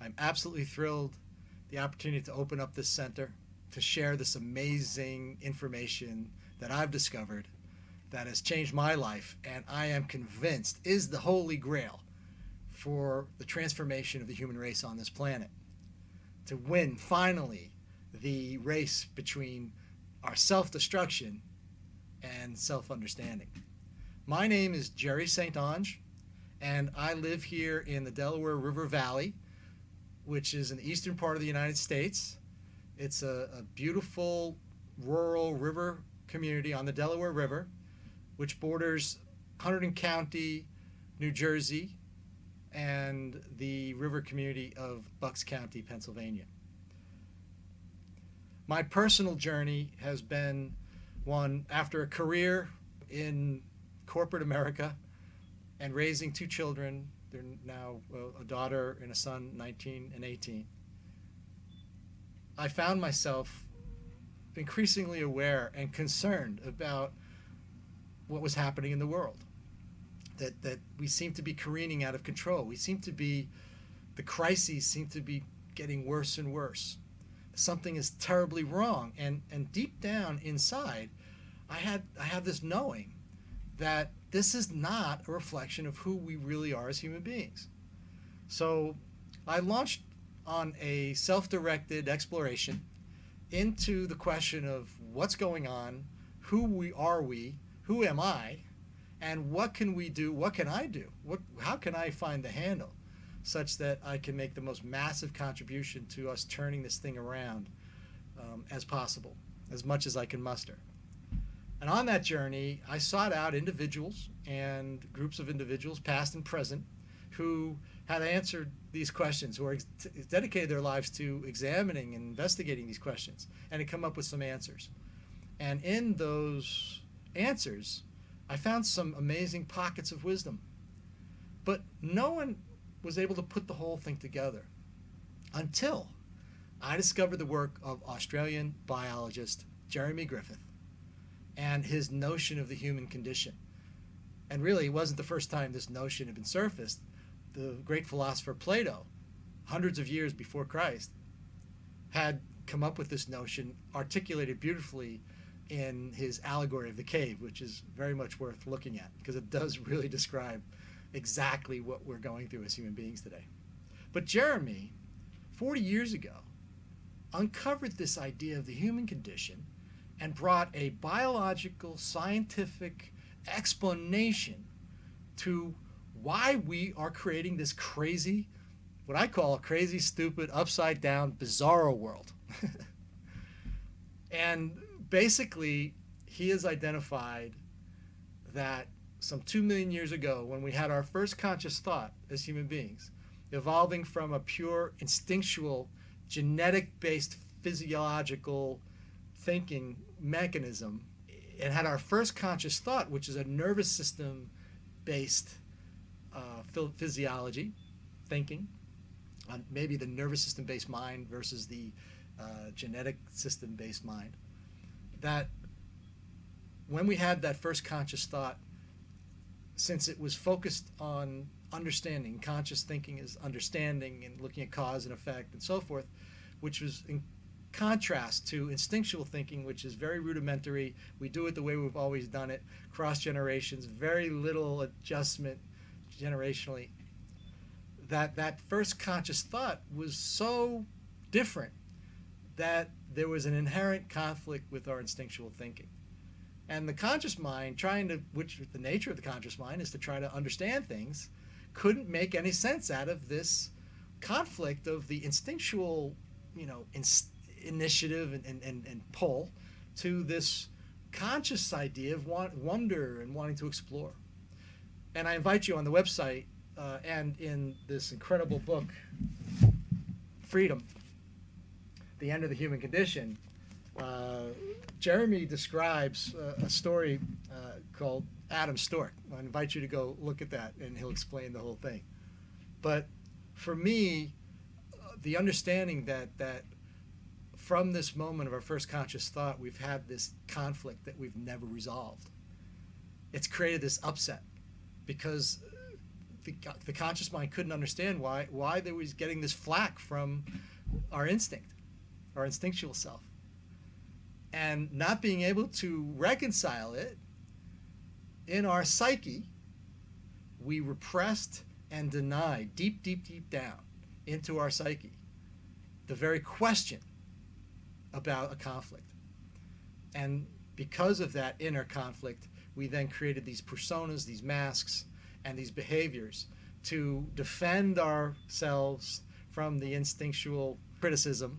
I'm absolutely thrilled the opportunity to open up this center, to share this amazing information that I've discovered that has changed my life, and I am convinced is the holy grail for the transformation of the human race on this planet. To win, finally, the race between our self-destruction and self-understanding. My name is Jerry St. Onge, and I live here in the Delaware River Valley, which is in the eastern part of the United States. It's a beautiful rural river community on the Delaware River, which borders Hunterdon County, New Jersey, and the river community of Bucks County, Pennsylvania. My personal journey has been one after a career in corporate America and raising two children. They're now a daughter and a son, 19 and 18. I found myself increasingly aware and concerned about what was happening in the world. That we seem to be careening out of control. The crises seem to be getting worse and worse. Something is terribly wrong. And deep down inside, I have this knowing that this is not a reflection of who we really are as human beings. So I launched on a self-directed exploration into the question of what's going on, who am I, and what can we do, what can I do, how can I find the handle such that I can make the most massive contribution to us turning this thing around as possible, as much as I can muster. And on that journey, I sought out individuals and groups of individuals, past and present, who had answered these questions, who are dedicated their lives to examining and investigating these questions, and had come up with some answers. And in those answers, I found some amazing pockets of wisdom. But no one was able to put the whole thing together until I discovered the work of Australian biologist Jeremy Griffith and his notion of the human condition. And really, it wasn't the first time this notion had been surfaced. The great philosopher Plato, hundreds of years before Christ, had come up with this notion, articulated beautifully in his allegory of the cave, which is very much worth looking at because it does really describe exactly what we're going through as human beings today. But Jeremy, 40 years ago, uncovered this idea of the human condition and brought a biological, scientific explanation to why we are creating this crazy, what I call a crazy, stupid, upside down, bizarro world. And basically, he has identified that some 2 million years ago, when we had our first conscious thought as human beings, evolving from a pure instinctual, genetic-based physiological thinking mechanism, and had our first conscious thought, which is a nervous system-based physiology, thinking, on maybe the nervous system-based mind versus the genetic system-based mind, that when we had that first conscious thought, since it was focused on understanding, conscious thinking is understanding and looking at cause and effect and so forth, which was in contrast to instinctual thinking, which is very rudimentary. We do it the way we've always done it, cross generations, very little adjustment generationally. That first conscious thought was so different that there was an inherent conflict with our instinctual thinking. And the conscious mind, which the nature of the conscious mind is to try to understand things, couldn't make any sense out of this conflict of the instinctual, initiative and pull to this conscious idea of wonder and wanting to explore. And I invite you on the website and in this incredible book, Freedom, The End of the Human Condition, Jeremy describes a story called Adam Stork. I invite you to go look at that, and he'll explain the whole thing. But for me, the understanding that from this moment of our first conscious thought, we've had this conflict that we've never resolved. It's created this upset because the conscious mind couldn't understand why they was getting this flack from our instinct, our instinctual self. And not being able to reconcile it, in our psyche, we repressed and denied deep, deep, deep down into our psyche the very question about a conflict. And because of that inner conflict, we then created these personas, these masks, and these behaviors to defend ourselves from the instinctual criticism.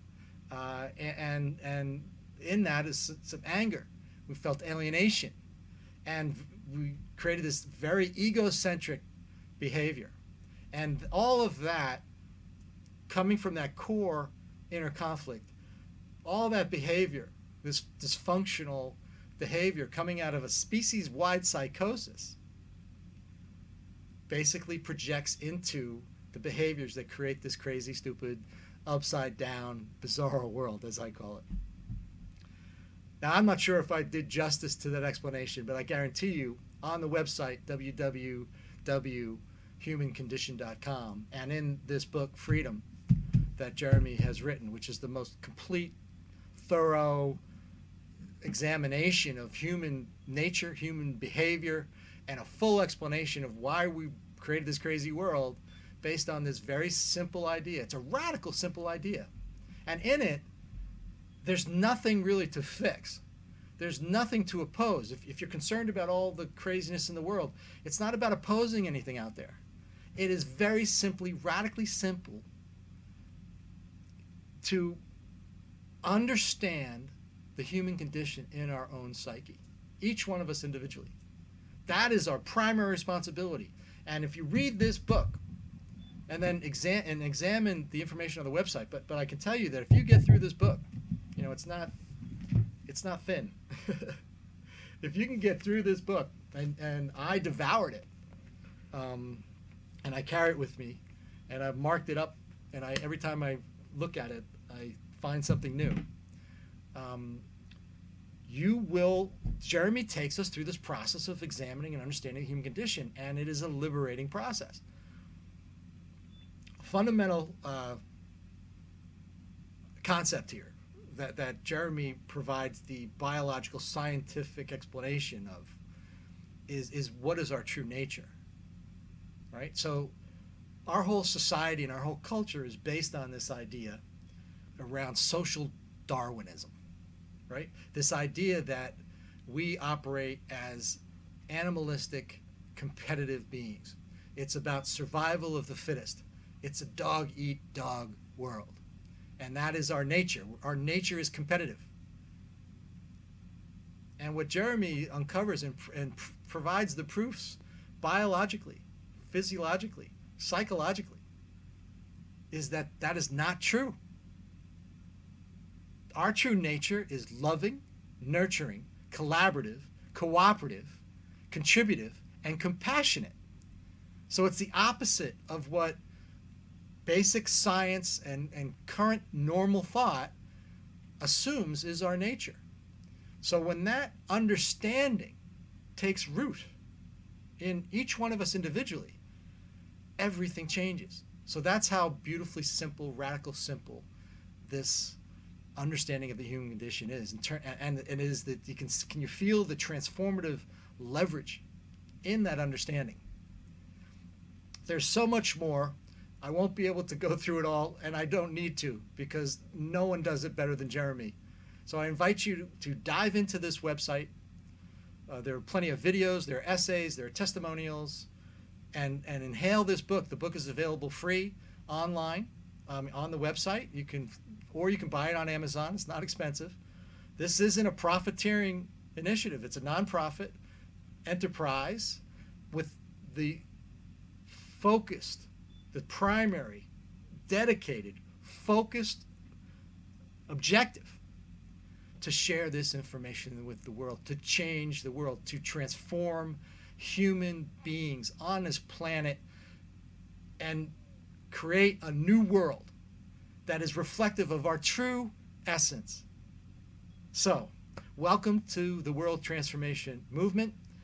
And in that is some anger. We felt alienation. And we created this very egocentric behavior. And all of that, coming from that core inner conflict, all that behavior, this dysfunctional behavior coming out of a species-wide psychosis, basically projects into the behaviors that create this crazy, stupid, upside-down, bizarre world, as I call it. Now, I'm not sure if I did justice to that explanation, but I guarantee you, on the website, www.humancondition.com, and in this book, Freedom, that Jeremy has written, which is the most complete, thorough examination of human nature, human behavior, and a full explanation of why we created this crazy world based on this very simple idea. It's a radical, simple idea. And in it, there's nothing really to fix. There's nothing to oppose. If you're concerned about all the craziness in the world, it's not about opposing anything out there. It is very simply, radically simple to understand the human condition in our own psyche, each one of us individually. That is our primary responsibility. And if you read this book and then examine the information on the website, but I can tell you that if you get through this book, you know, it's not thin. If you can get through this book, and I devoured it, and I carry it with me, and I've marked it up, and every time I look at it, I find something new. Jeremy takes us through this process of examining and understanding the human condition, and it is a liberating process. Fundamental concept here that Jeremy provides the biological scientific explanation of is what is our true nature, right? So our whole society and our whole culture is based on this idea around social Darwinism, right? This idea that we operate as animalistic, competitive beings. It's about survival of the fittest. It's a dog-eat-dog world. And that is our nature. Our nature is competitive. And what Jeremy uncovers and provides the proofs biologically, physiologically, psychologically, is that that is not true. Our true nature is loving, nurturing, collaborative, cooperative, contributive, and compassionate. So it's the opposite of what basic science and current normal thought assumes is our nature. So when that understanding takes root in each one of us individually, everything changes. So that's how beautifully simple, radical simple this understanding of the human condition is. And it is that can you feel the transformative leverage in that understanding? There's so much more. I won't be able to go through it all, and I don't need to, because no one does it better than Jeremy. So I invite you to dive into this website. There are plenty of videos, there are essays, there are testimonials, and inhale this book. The book is available free online on the website. You can buy it on Amazon. It's not expensive. This isn't a profiteering initiative. It's a nonprofit enterprise with the primary, dedicated, focused objective to share this information with the world, to change the world, to transform human beings on this planet and create a new world that is reflective of our true essence. So, welcome to the World Transformation Movement.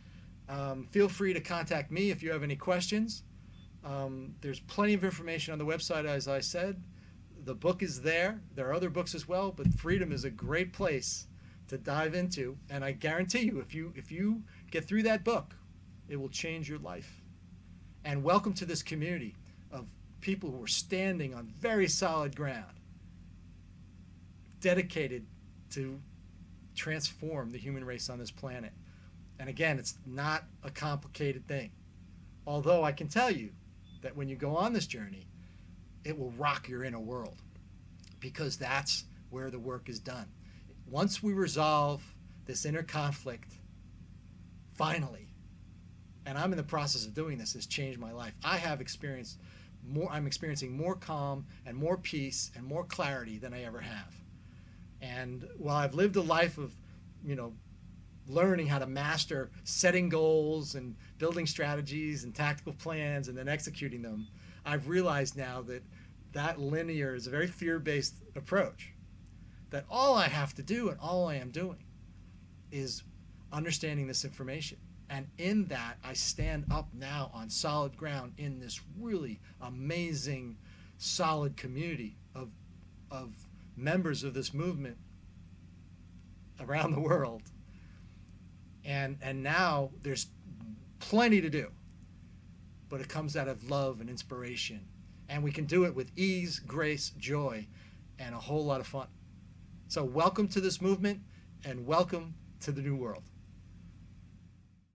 Feel free to contact me if you have any questions. There's plenty of information on the website, as I said. The book is there. There are other books as well, but Freedom is a great place to dive into. And I guarantee you, if you get through that book, it will change your life. And welcome to this community of people who are standing on very solid ground, dedicated to transform the human race on this planet. And again, it's not a complicated thing. Although I can tell you that when you go on this journey, it will rock your inner world, because that's where the work is done. Once we resolve this inner conflict, finally, and I'm in the process of doing this, has changed my life. I'm experiencing more calm and more peace and more clarity than I ever have. And while I've lived a life of, learning how to master setting goals and building strategies and tactical plans and then executing them, I've realized now that linear is a very fear-based approach. That all I have to do and all I am doing is understanding this information. And in that, I stand up now on solid ground in this really amazing, solid community of members of this movement around the world. And now there's plenty to do, but it comes out of love and inspiration. And we can do it with ease, grace, joy, and a whole lot of fun. So welcome to this movement, and welcome to the new world.